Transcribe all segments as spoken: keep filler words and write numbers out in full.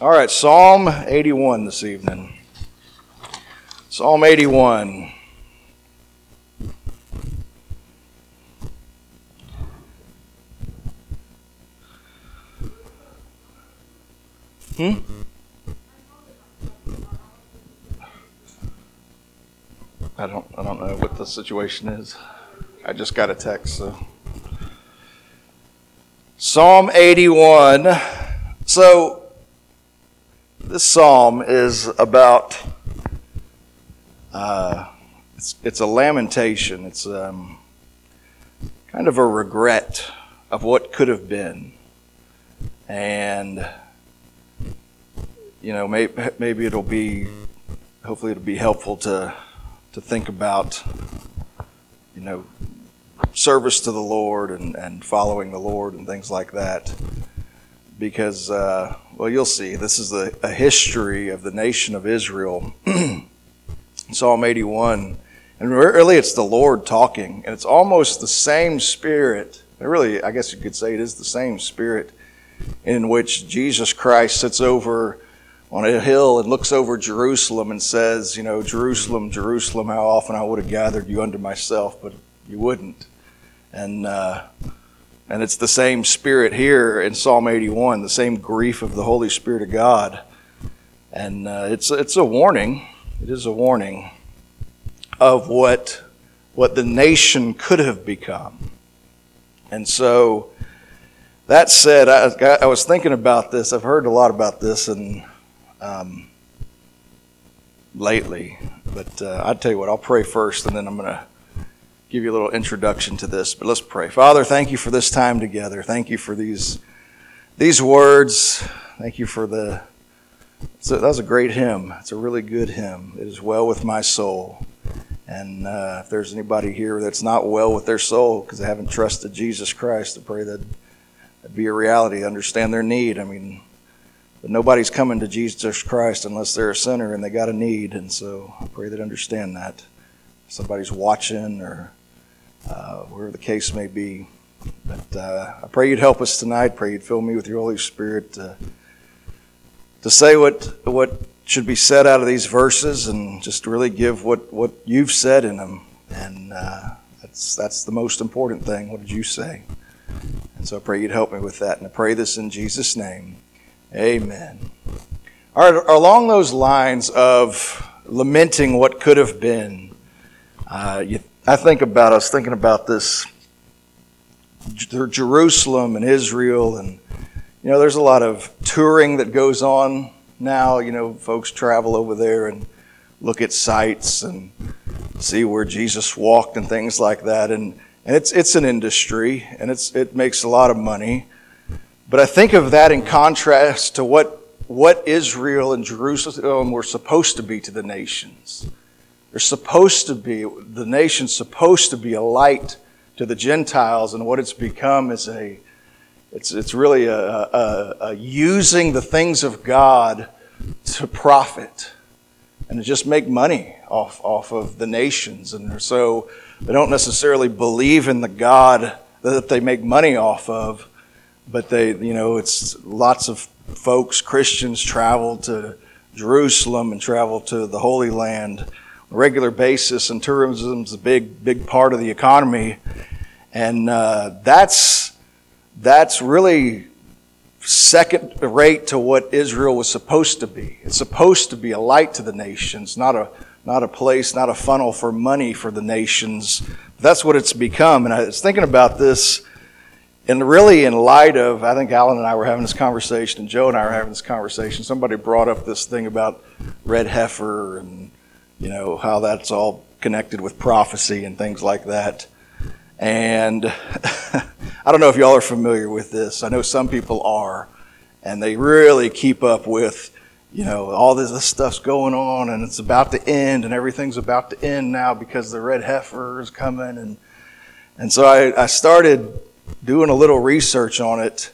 All right, Psalm eighty-one this evening. Psalm eighty-one. Hmm? I don't I don't know what the situation is. I just got a text, so. Psalm eighty-one. So this psalm is about uh, it's it's a lamentation. It's um, kind of a regret of what could have been, and you know, maybe maybe it'll be, hopefully it'll be helpful to to think about, you know, service to the Lord and, and following the Lord and things like that. Because, uh, well, you'll see, this is a, a history of the nation of Israel. Psalm eighty-one. And really, it's the Lord talking. And it's almost the same spirit. Really, I guess you could say it is the same spirit in which Jesus Christ sits over on a hill and looks over Jerusalem and says, you know, Jerusalem, Jerusalem, how often I would have gathered you unto myself, but you wouldn't. And uh, and it's the same spirit here in Psalm eighty-one, the same grief of the Holy Spirit of God. And uh, it's it's a warning. It is a warning of what what the nation could have become. And so, that said, I, I was thinking about this. I've heard a lot about this and um, lately. But uh, I'll tell you what, I'll pray first, and then I'm going to give you a little introduction to this. But let's pray. Father, thank you for this time together. Thank you for these these words. Thank you for the... So that was a great hymn. It's a really good hymn. It is well with my soul. And uh, if there's anybody here that's not well with their soul because they haven't trusted Jesus Christ, I pray that that'd be a reality. Understand their need. I mean, but nobody's coming to Jesus Christ unless they're a sinner and they got a need. And so I pray they'd understand that. If somebody's watching or uh, wherever the case may be. But uh, I pray you'd help us tonight. Pray you'd fill me with your Holy Spirit to, to say what what should be said out of these verses and just really give what, what you've said in them. And uh, that's that's the most important thing. What did you say? And so I pray you'd help me with that. And I pray this in Jesus' name. Amen. All right, along those lines of lamenting what could have been, uh, you, I think about, I was thinking about this, Jerusalem and Israel, and, you know, there's a lot of touring that goes on now. You know, folks travel over there and look at sites and see where Jesus walked and things like that. And, and it's it's an industry, and it's it makes a lot of money. But I think of that in contrast to what what Israel and Jerusalem were supposed to be to the nations. They're supposed to be, the nation's supposed to be a light to the Gentiles, and what it's become is a, it's it's really a, a, a using the things of God to profit and to just make money off off of the nations. And so they don't necessarily believe in the God that they make money off of, but they, you know, it's lots of folks, Christians, travel to Jerusalem and travel to the Holy Land on a regular basis, and tourism's a big, big part of the economy. And uh, that's that's really second rate to what Israel was supposed to be. It's supposed to be a light to the nations, not a not a place, not a funnel for money for the nations. That's what it's become. And I was thinking about this, and really in light of, I think Alan and I were having this conversation, and Joe and I were having this conversation. Somebody brought up this thing about red heifer and, you know, how that's all connected with prophecy and things like that. And I don't know if y'all are familiar with this. I know some people are, and they really keep up with, you know, all this, this stuff's going on, and it's about to end, and everything's about to end now because the red heifer is coming. And and so I, I started doing a little research on it,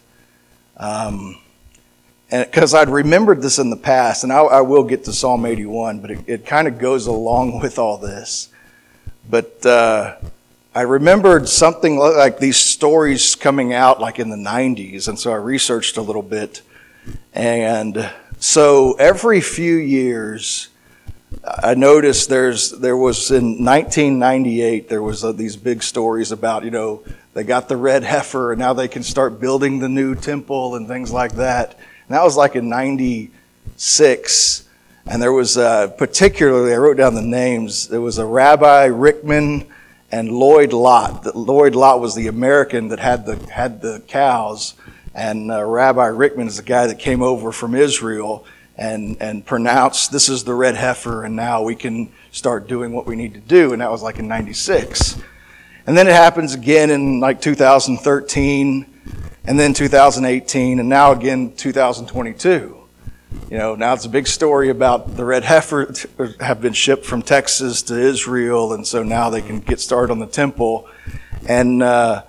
um, and because I'd remembered this in the past, and I, I will get to Psalm eighty-one, but it, it kind of goes along with all this. But uh, I remembered something like these stories coming out like in the nineties, and so I researched a little bit, and so every few years, I noticed there's there was in nineteen ninety-eight there was uh, these big stories about, you know, they got the red heifer and now they can start building the new temple and things like that. And that was like in ninety-six. And there was uh, particularly, I wrote down the names, there was a Rabbi Rickman and Lloyd Lott. Lloyd Lott was the American that had the had the cows, and uh, Rabbi Rickman is the guy that came over from Israel and and pronounced, this is the red heifer, and now we can start doing what we need to do. And that was like in ninety-six. And then it happens again in like two thousand thirteen, and then two thousand eighteen, and now again two thousand twenty-two. You know, now it's a big story about the red heifer have been shipped from Texas to Israel, and so now they can get started on the temple. And uh,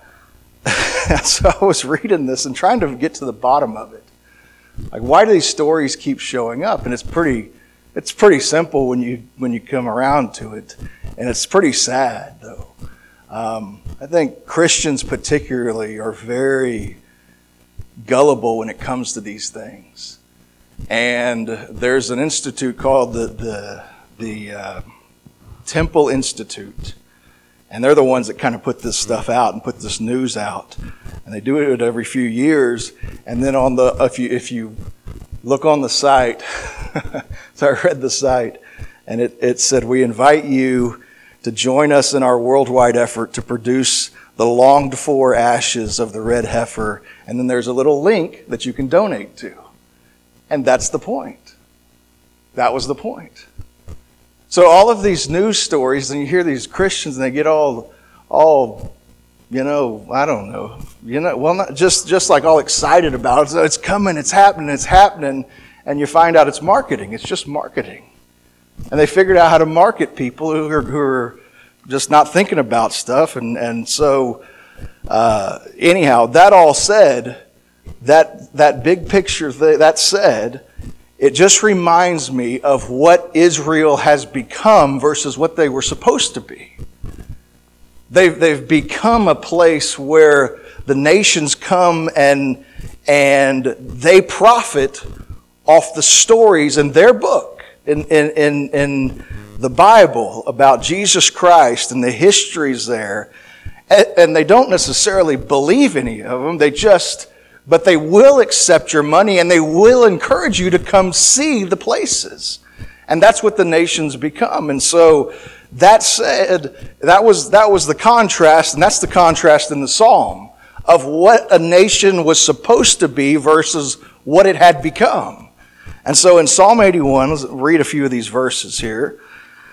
so I was reading this and trying to get to the bottom of it. Like, why do these stories keep showing up? And it's pretty, it's pretty simple when you when you come around to it, and it's pretty sad though. Um, I think Christians particularly are very gullible when it comes to these things. And there's an institute called the the the uh, Temple Institute, and they're the ones that kind of put this stuff out and put this news out, and they do it every few years. And then on the if you if you look on the site, so I read the site, and it it said, we invite you to join us in our worldwide effort to produce the longed for ashes of the red heifer, and then there's a little link that you can donate to. And that's the point. That was the point. So all of these news stories, and you hear these Christians, and they get all, all, you know, I don't know, you know, well, not just just like all excited about it. So it's coming, it's happening, it's happening, and you find out it's marketing. It's just marketing, and they figured out how to market people who are, who are just not thinking about stuff, and and so uh, anyhow, that all said. That that big picture, that said, it just reminds me of what Israel has become versus what they were supposed to be. They've, they've become a place where the nations come and, and they profit off the stories in their book, in, in, in, in the Bible, about Jesus Christ and the histories there. And, and they don't necessarily believe any of them. They just... But they will accept your money, and they will encourage you to come see the places. And that's what the nations become. And so that said, that was that was the contrast, and that's the contrast in the Psalm of what a nation was supposed to be versus what it had become. And so in Psalm eighty-one, let's read a few of these verses here.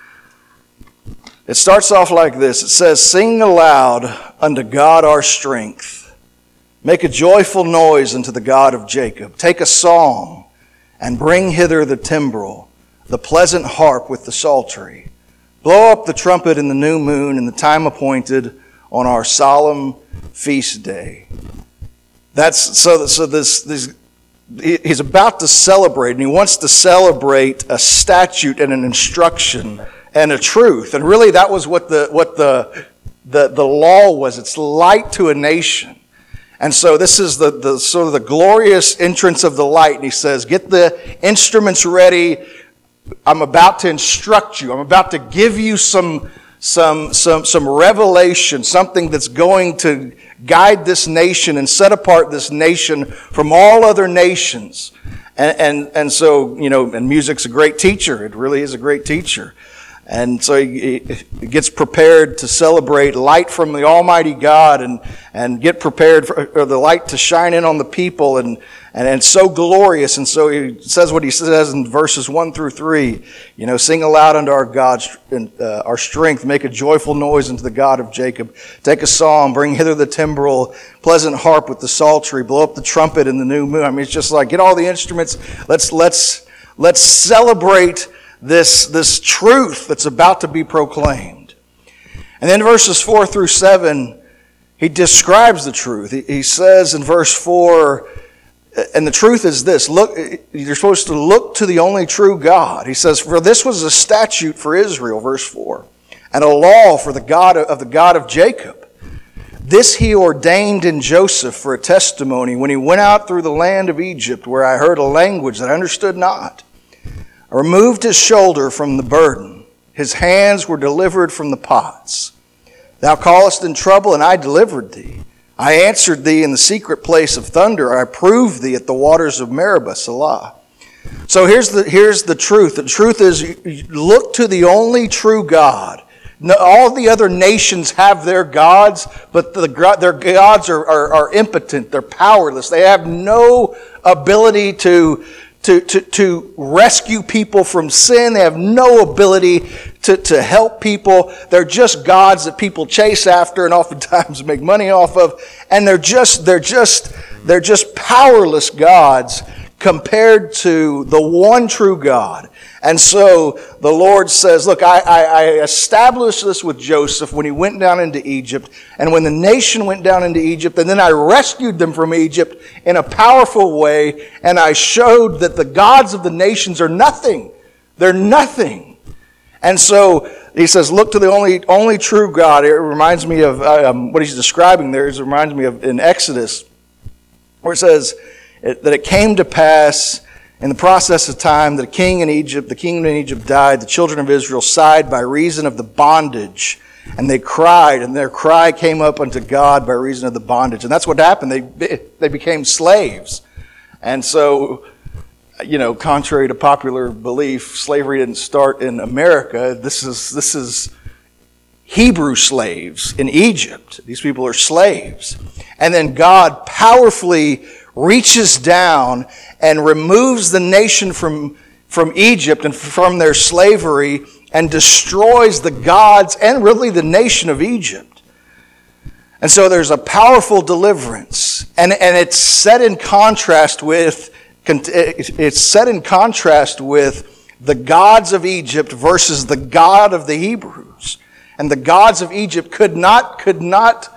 It starts off like this. It says, "Sing aloud unto God our strength. Make a joyful noise unto the God of Jacob. Take a psalm and bring hither the timbrel, the pleasant harp with the psaltery. Blow up the trumpet in the new moon in the time appointed on our solemn feast day." That's so. So this, this he's about to celebrate, and he wants to celebrate a statute and an instruction and a truth. And really, that was what the what the the, the law was. It's light to a nation. And so this is the, the sort of the glorious entrance of the light. And he says, get the instruments ready. I'm about to instruct you. I'm about to give you some, some, some, some revelation, something that's going to guide this nation and set apart this nation from all other nations. And, and, and so, you know, and music's a great teacher. It really is a great teacher. And so he gets prepared to celebrate light from the Almighty God, and, and get prepared for the light to shine in on the people, and, and and it's so glorious. And so he says what he says in verses one through three. You know, sing aloud unto our God, uh, our strength, make a joyful noise unto the God of Jacob. Take a psalm, bring hither the timbrel, pleasant harp with the psaltery, blow up the trumpet in the new moon. I mean, it's just like, get all the instruments. Let's let's let's celebrate This, this truth that's about to be proclaimed. And then verses four through seven, he describes the truth. He, he says in verse four, and the truth is this, look, you're supposed to look to the only true God. He says, for this was a statute for Israel, verse four, and a law for the God of, of the God of Jacob. This he ordained in Joseph for a testimony when he went out through the land of Egypt, where I heard a language that I understood not. I removed his shoulder from the burden. His hands were delivered from the pots. Thou callest in trouble, and I delivered thee. I answered thee in the secret place of thunder. I proved thee at the waters of Meribah, Selah. So here's the, here's the truth. The truth is, look to the only true God. No, all the other nations have their gods, but the, their gods are, are, are impotent. They're powerless. They have no ability to, to, to, to rescue people from sin. They have no ability to, to help people. They're just gods that people chase after and oftentimes make money off of. And they're just, they're just, they're just powerless gods compared to the one true God. And so the Lord says, look, I, I, I established this with Joseph when he went down into Egypt, and when the nation went down into Egypt, and then I rescued them from Egypt in a powerful way, and I showed that the gods of the nations are nothing. They're nothing. And so he says, look to the only only true God. It reminds me of um, what he's describing there. It reminds me of in Exodus, where it says it, that it came to pass in the process of time that a king in Egypt, the kingdom in Egypt died, the children of Israel sighed by reason of the bondage, and they cried, and their cry came up unto God by reason of the bondage. And that's what happened. They they became slaves. And so, you know, contrary to popular belief, slavery didn't start in America. This is this is Hebrew slaves in Egypt. These people are slaves. And then God powerfully reaches down and removes the nation from, from Egypt and from their slavery and destroys the gods and really the nation of Egypt. And so there's a powerful deliverance. And, and it's set in contrast with it's set in contrast with the gods of Egypt versus the God of the Hebrews. And the gods of Egypt could not could not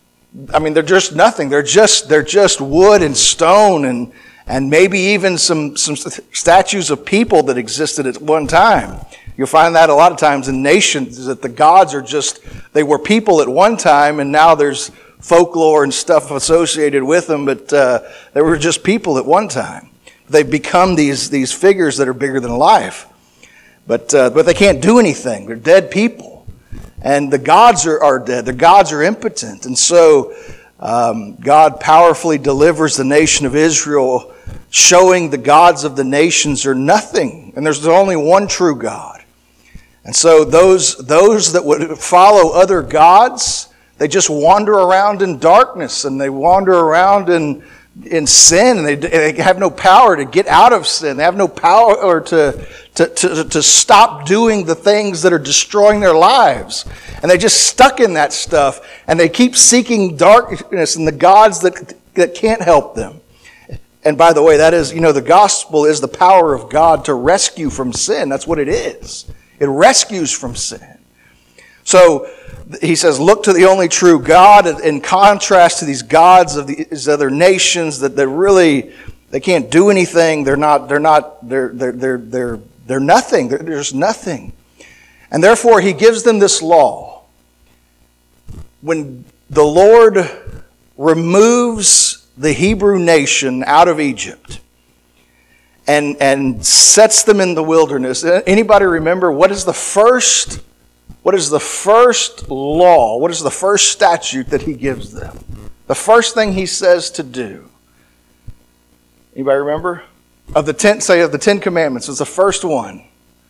I mean, they're just nothing. They're just they're just wood and stone and and maybe even some some statues of people that existed at one time. You'll find that a lot of times in nations, that the gods are just, they were people at one time, and now there's folklore and stuff associated with them, but uh, they were just people at one time. They've become these these figures that are bigger than life, but uh, but they can't do anything. They're dead people. And the gods are, are dead. The gods are impotent. And so um, God powerfully delivers the nation of Israel, showing the gods of the nations are nothing. And there's only one true God. And so those, those that would follow other gods, they just wander around in darkness, and they wander around in in sin, and they, they have no power to get out of sin. They have no power or to, to, to, to stop doing the things that are destroying their lives. And they just stuck in that stuff, and they keep seeking darkness and the gods that, that can't help them. And by the way, that is, you know, the gospel is the power of God to rescue from sin. That's what it is. It rescues from sin. So he says, look to the only true God, in contrast to these gods of these other nations that they really, they can't do anything. They're not, they're not, they're, they're, they're, they're, they're nothing. They're, there's nothing. And therefore he gives them this law. When the Lord removes the Hebrew nation out of Egypt and, and sets them in the wilderness, anybody remember what is the first What is the first law? What is the first statute that he gives them? The first thing he says to do. Anybody remember? Of the ten, say of the Ten Commandments, was the first one.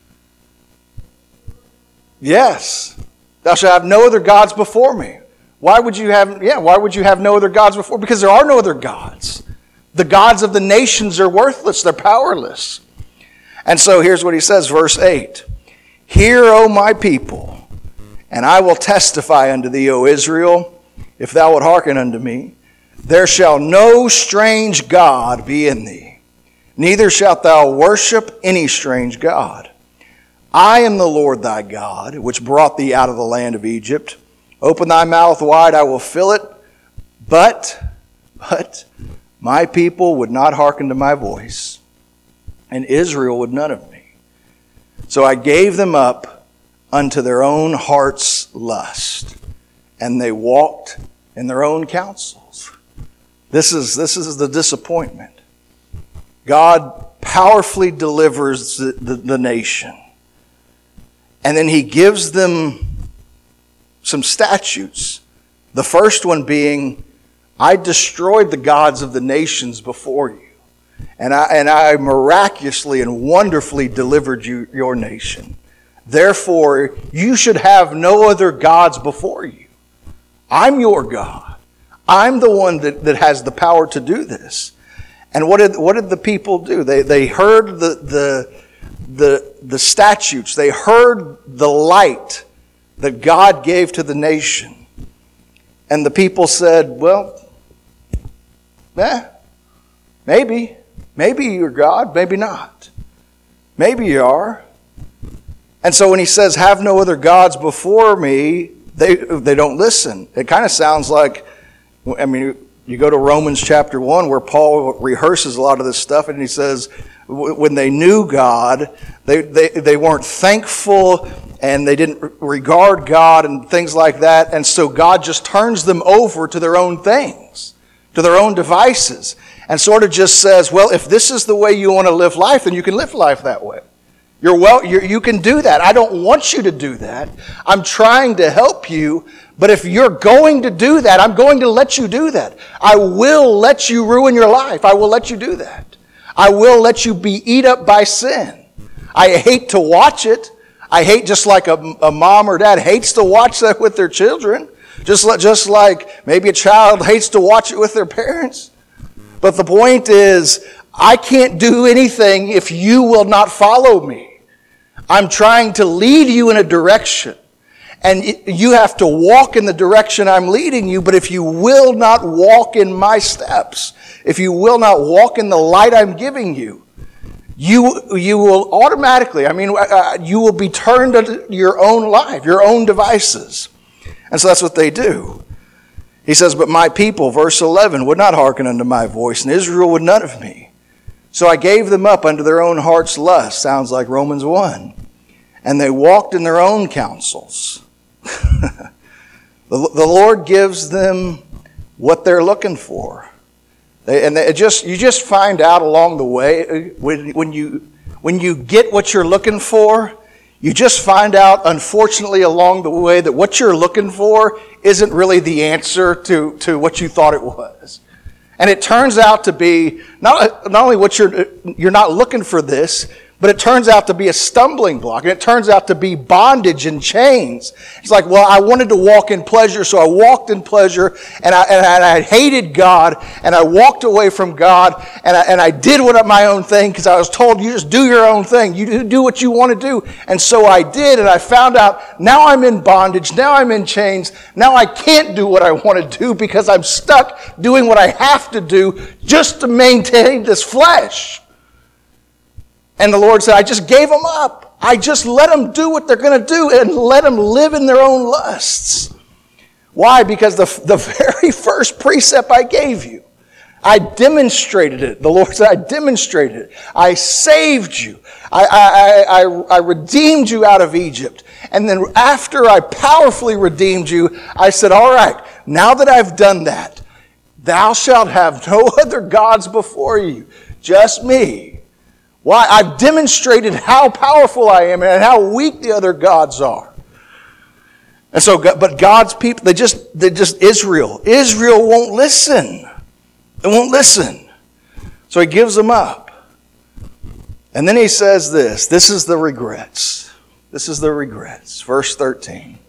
Yes. Thou shalt have no other gods before me. Why would you have, yeah, why would you have no other gods before? Because there are no other gods. The gods of the nations are worthless. They're powerless. And so here's what he says, verse eight. Hear, O my people, and I will testify unto thee, O Israel, if thou wilt hearken unto me. There shall no strange god be in thee, neither shalt thou worship any strange god. I am the Lord thy God, which brought thee out of the land of Egypt. Open thy mouth wide, I will fill it. But, but, my people would not hearken to my voice, and Israel would none of me. So I gave them up unto their own heart's lust, and they walked in their own counsels. This is, this is the disappointment. God powerfully delivers the, the, the nation. And then he gives them some statutes. The first one being, I destroyed the gods of the nations before you. And I, and I miraculously and wonderfully delivered you, your nation. Therefore, you should have no other gods before you. I'm your God. I'm the one that, that has the power to do this. And what did what did the people do? They they heard the the the, the statutes. They heard the light that God gave to the nation. And the people said, well, eh, maybe. Maybe you're God, maybe not. Maybe you are. And so when he says, have no other gods before me, they they don't listen. It kind of sounds like, I mean, you go to Romans chapter one where Paul rehearses a lot of this stuff, and he says when they knew God, they, they, they weren't thankful and they didn't regard God and things like that. And so God just turns them over to their own things, to their own devices, and sort of just says, well, if this is the way you want to live life, then you can live life that way. You're well, you're, you can do that. I don't want you to do that. I'm trying to help you, but if you're going to do that, I'm going to let you do that. I will let you ruin your life. I will let you do that. I will let you be eat up by sin. I hate to watch it. I hate just like a, a mom or dad hates to watch that with their children. Just, just like maybe a child hates to watch it with their parents. But the point is, I can't do anything if you will not follow me. I'm trying to lead you in a direction. And you have to walk in the direction I'm leading you. But if you will not walk in my steps, if you will not walk in the light I'm giving you, you, you will automatically, I mean, uh, you will be turned to your own life, your own devices. And so that's what they do. He says, but my people, verse eleven, would not hearken unto my voice, and Israel would none of me. So I gave them up unto their own heart's lust. Sounds like Romans one. And they walked in their own counsels. the, the Lord gives them what they're looking for. They, and they just you just find out along the way, when, when, you, when you get what you're looking for, you just find out, unfortunately, along the way that what you're looking for isn't really the answer to, to what you thought it was. And it turns out to be not, not only what you're, you're not looking for this, but it turns out to be a stumbling block. And it turns out to be bondage and chains. It's like, well, I wanted to walk in pleasure, so I walked in pleasure, and I, and I, and I hated God, and I walked away from God, and I, and I did what my own thing, because I was told, you just do your own thing. You do what you want to do. And so I did, and I found out, now I'm in bondage, now I'm in chains, now I can't do what I want to do, because I'm stuck doing what I have to do just to maintain this flesh. And the Lord said, I just gave them up. I just let them do what they're going to do and let them live in their own lusts. Why? Because the, the very first precept I gave you, I demonstrated it. The Lord said, I demonstrated it. I saved you. I, I, I, I redeemed you out of Egypt. And then after I powerfully redeemed you, I said, all right, now that I've done that, thou shalt have no other gods before you, just me. Why? I've demonstrated how powerful I am and how weak the other gods are. And so, but God's people, they just, they just, Israel, Israel won't listen. They won't listen. So he gives them up. And then he says this, this is the regrets. This is the regrets. Verse thirteen.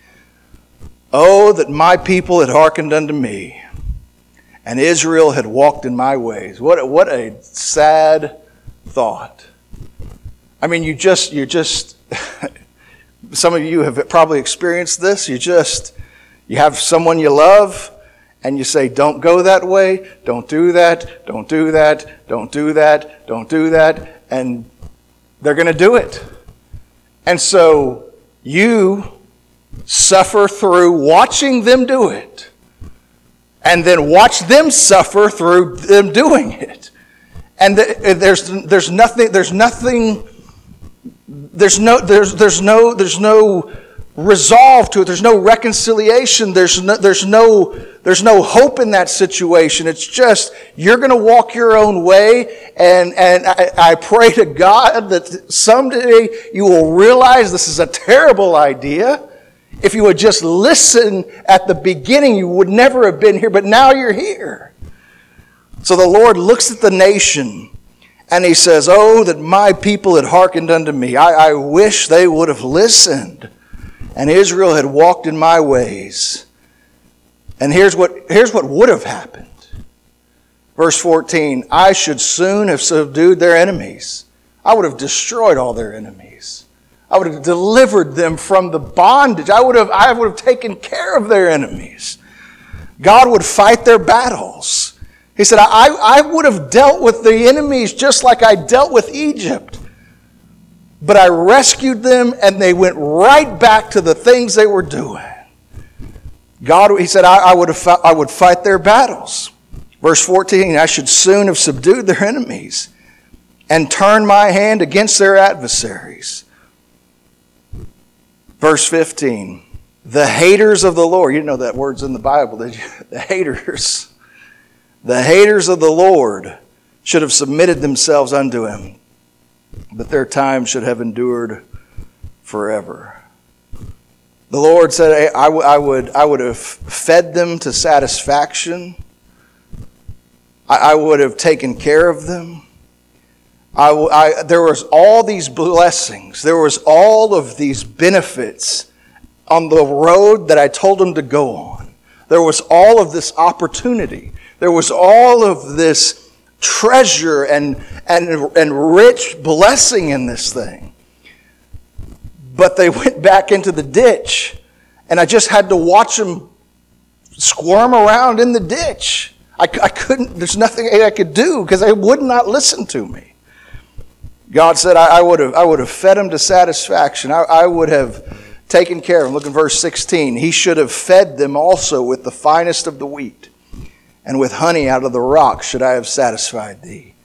Oh, that my people had hearkened unto me, and Israel had walked in my ways. What, what a sad thought. I mean, you just, you just, some of you have probably experienced this. You just, you have someone you love, and you say, don't go that way, don't do that, don't do that, don't do that, don't do that, and they're going to do it. And so you suffer through watching them do it, and then watch them suffer through them doing it. And there's there's nothing there's nothing there's no there's there's no there's no resolve to it. There's no reconciliation. There's no, there's no, there's no hope in that situation. It's just, you're going to walk your own way. And, and I, I pray to God that someday you will realize this is a terrible idea. If you would just listen at the beginning, you would never have been here, but now you're here. So the Lord looks at the nation and He says, oh, that my people had hearkened unto me. I, I wish they would have listened. And Israel had walked in my ways. And here's what, here's what would have happened. Verse fourteen, I should soon have subdued their enemies. I would have destroyed all their enemies. I would have delivered them from the bondage. I would have, I would have taken care of their enemies. God would fight their battles. He said, I, I would have dealt with the enemies just like I dealt with Egypt. But I rescued them and they went right back to the things they were doing. God, He said, I, I, would, have, I would fight their battles. Verse fourteen, I should soon have subdued their enemies and turned my hand against their adversaries. Verse fifteen, the haters of the Lord. You know that word's in the Bible, did you? The haters. The haters of the Lord should have submitted themselves unto Him, but their time should have endured forever. The Lord said, I, w- I, would, I would have fed them to satisfaction. I, I would have taken care of them. I, I, there was all these blessings. There was all of these benefits on the road that I told them to go on. There was all of this opportunity. There was all of this treasure and, and, and rich blessing in this thing. But they went back into the ditch, and I just had to watch them squirm around in the ditch. I, I couldn't, there's nothing I could do because they would not listen to me. God said, I, I would have I would have fed them to satisfaction. I, I would have taken care of them. Look in verse sixteen. He should have fed them also with the finest of the wheat, and with honey out of the rock should I have satisfied thee.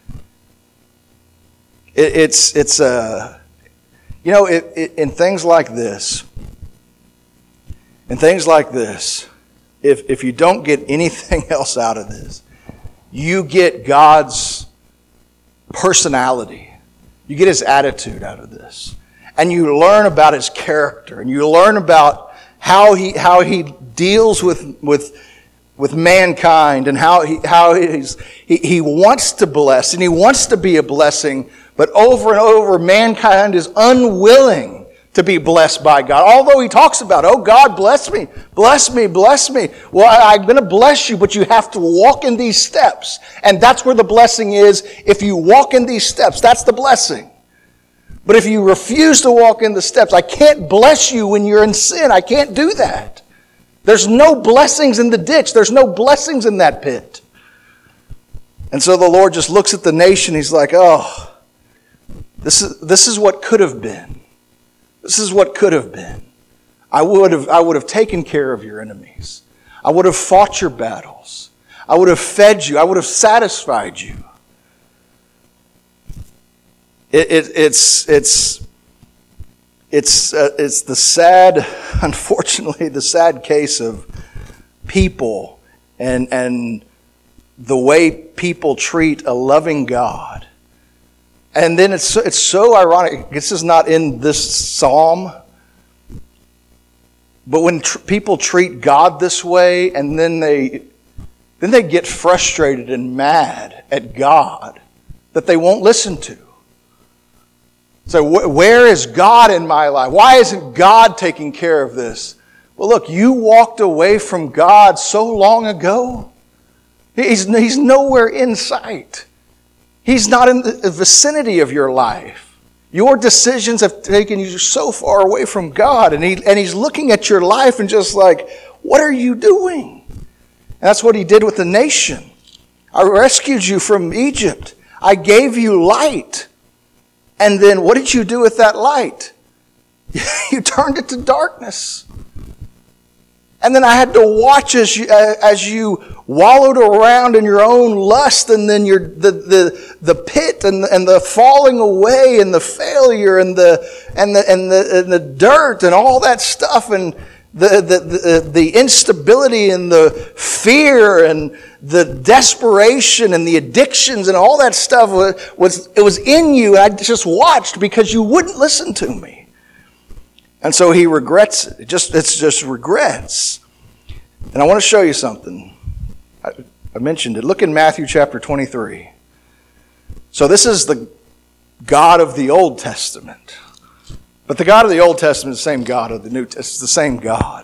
It, it's it's a uh, you know it, it, in things like this, in things like this, if if you don't get anything else out of this, you get God's personality. You get His attitude out of this. And you learn about His character. And you learn about how He how He deals with with, with mankind. And how He how he's, he He wants to bless. And He wants to be a blessing. But over and over, mankind is unwilling to be blessed by God. Although He talks about, oh God, bless me, bless me, bless me. Well, I, I'm going to bless you, but you have to walk in these steps. And that's where the blessing is. If you walk in these steps, that's the blessing. But if you refuse to walk in the steps, I can't bless you when you're in sin. I can't do that. There's no blessings in the ditch. There's no blessings in that pit. And so the Lord just looks at the nation. He's like, oh, this is, this is what could have been. This is what could have been. I would have, I would have taken care of your enemies. I would have fought your battles. I would have fed you. I would have satisfied you. It, it, it's it's it's uh, it's the sad, unfortunately, the sad case of people and and the way people treat a loving God. And then it's it's so ironic. This is not in this psalm, but when tr- people treat God this way, and then they then they get frustrated and mad at God that they won't listen to. So wh- where is God in my life? Why isn't God taking care of this? Well, look, you walked away from God so long ago. He's he's nowhere in sight. He's not in the vicinity of your life. Your decisions have taken you so far away from God. And, he, and He's looking at your life and just like, what are you doing? And that's what He did with the nation. I rescued you from Egypt. I gave you light. And then what did you do with that light? You turned it to darkness. And then I had to watch as you, as you wallowed around in your own lust, and then your the the the pit and and the falling away and the failure and the and the and the and the dirt and all that stuff, and the the the, the instability and the fear and the desperation and the addictions and all that stuff was, was it was in you. I just watched because you wouldn't listen to me. And so he regrets it. It just, it's just regrets. And I want to show you something. I, I mentioned it. Look in Matthew chapter twenty-three. So this is the God of the Old Testament. But the God of the Old Testament is the same God of the New Testament. It's the same God.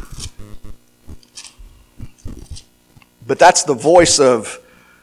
But that's the voice of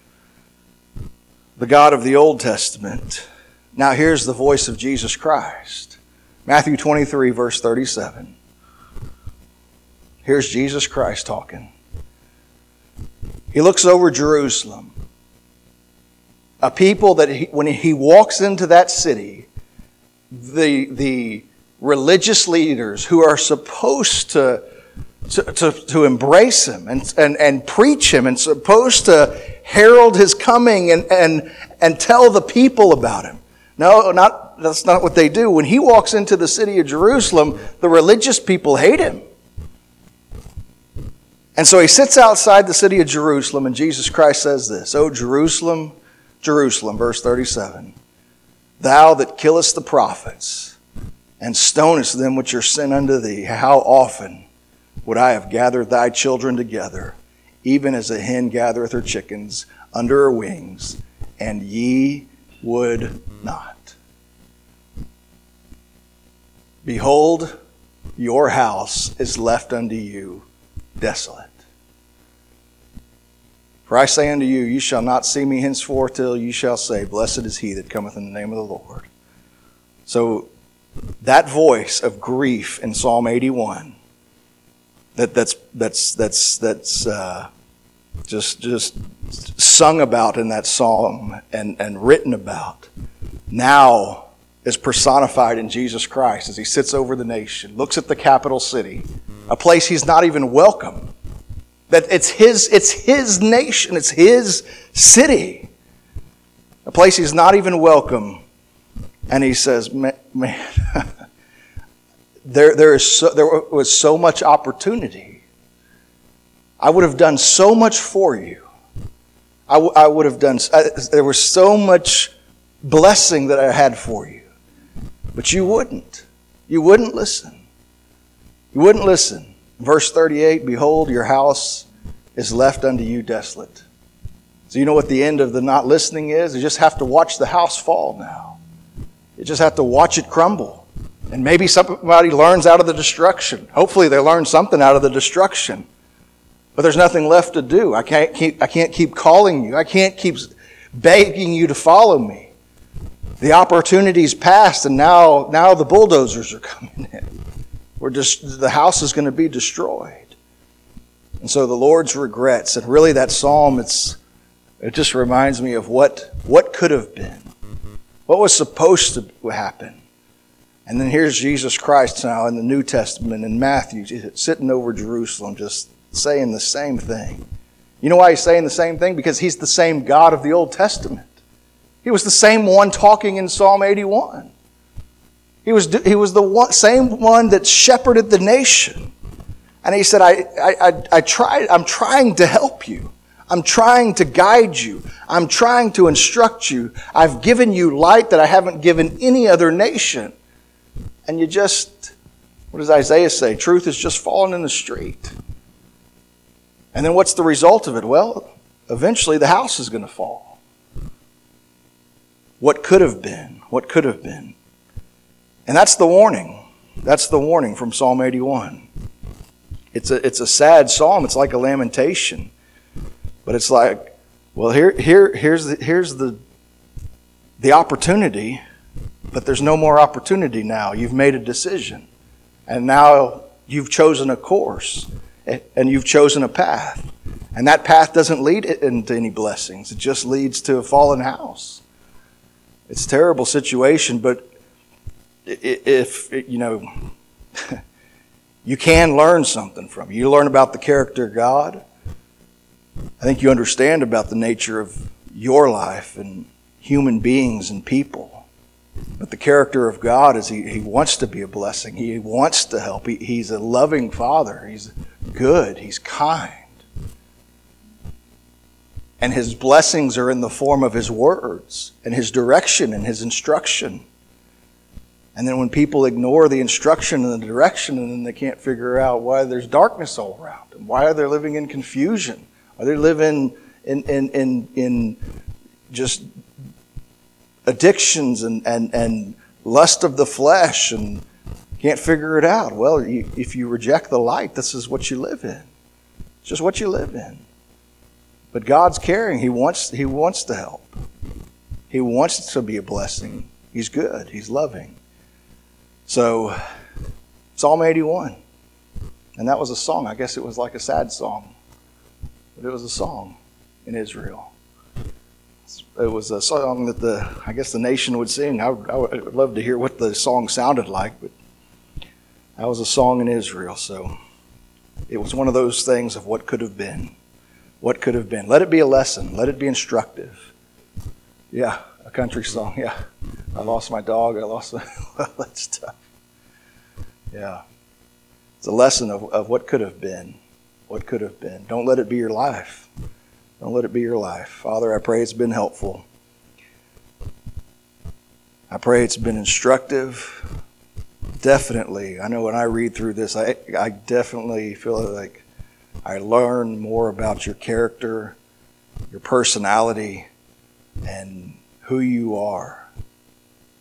the God of the Old Testament. Now here's the voice of Jesus Christ. Matthew twenty-three, verse thirty-seven. Here's Jesus Christ talking. He looks over Jerusalem. A people that he, when he walks into that city, the, the religious leaders who are supposed to, to, to, to embrace him and, and, and preach him and supposed to herald his coming and, and, and tell the people about him. No, not, that's not what they do. When he walks into the city of Jerusalem, the religious people hate him. And so he sits outside the city of Jerusalem, and Jesus Christ says this, "O Jerusalem, Jerusalem," verse thirty-seven, "thou that killest the prophets, and stonest them which are sent unto thee, how often would I have gathered thy children together, even as a hen gathereth her chickens under her wings, and ye would not. Behold, your house is left unto you desolate. For I say unto you, you shall not see me henceforth till you shall say, Blessed is he that cometh in the name of the Lord." So that voice of grief in Psalm eighty-one, that that's that's that's that's uh, just just sung about in that psalm and, and written about, now is personified in Jesus Christ as he sits over the nation, looks at the capital city, a place he's not even welcome. That it's his, it's his nation, it's his city, a place he's not even welcome. And he says, man, man there, there, is so, there was so much opportunity. I would have done so much for you. I, w- I would have done, I, there was so much blessing that I had for you. But you wouldn't. You wouldn't listen. You wouldn't listen. Verse thirty-eight, "Behold, your house is left unto you desolate." So you know what the end of the not listening is? You just have to watch the house fall now. You just have to watch it crumble. And maybe somebody learns out of the destruction. Hopefully they learn something out of the destruction. But there's nothing left to do. I can't keep, I can't keep calling you. I can't keep begging you to follow me. The opportunity's passed, and now, now the bulldozers are coming in. We're just, the house is going to be destroyed. And so the Lord's regrets, and really that psalm, it's it just reminds me of what, what could have been, what was supposed to happen. And then here's Jesus Christ now in the New Testament in Matthew, sitting over Jerusalem, just saying the same thing. You know why he's saying the same thing? Because he's the same God of the Old Testament. He was the same one talking in Psalm eighty-one. He was, he was the one, same one that shepherded the nation. And he said, I, I, I, I tried, I'm trying to help you. I'm trying to guide you. I'm trying to instruct you. I've given you light that I haven't given any other nation. And you just, what does Isaiah say? Truth is just falling in the street. And then what's the result of it? Well, eventually the house is going to fall. What could have been? What could have been? And that's the warning. That's the warning from Psalm eighty-one. It's a, it's a sad psalm. It's like a lamentation. But it's like, well, here, here, here's the, here's the, the opportunity, but there's no more opportunity now. You've made a decision. And now you've chosen a course. And you've chosen a path. And that path doesn't lead into any blessings. It just leads to a fallen house. It's a terrible situation, but if, you know, you can learn something from. You learn about the character of God. I think you understand about the nature of your life and human beings and people. But the character of God is he, he wants to be a blessing. He wants to help. He, he's a loving Father. He's good. He's kind. And his blessings are in the form of his words and his direction and his instruction. And then when people ignore the instruction and the direction, and then they can't figure out why there's darkness all around them, why are they living in confusion? Are they living in in in, in just addictions and, and, and lust of the flesh and can't figure it out? Well, you, if you reject the light, this is what you live in. It's just what you live in. But God's caring. He wants, he wants to help. He wants to be a blessing. He's good. He's loving. So, Psalm eighty-one. And that was a song. I guess it was like a sad song. But it was a song in Israel. It was a song that the, I guess the nation would sing. I would, I would love to hear what the song sounded like. But that was a song in Israel. So, it was one of those things of what could have been. What could have been. Let it be a lesson. Let it be instructive. Yeah, a country song. Yeah. I lost my dog. I lost all that stuff. Yeah. It's a lesson of, of what could have been. What could have been. Don't let it be your life. Don't let it be your life. Father, I pray it's been helpful. I pray it's been instructive. Definitely. I know when I read through this, I, I definitely feel like I learn more about your character, your personality, and who you are.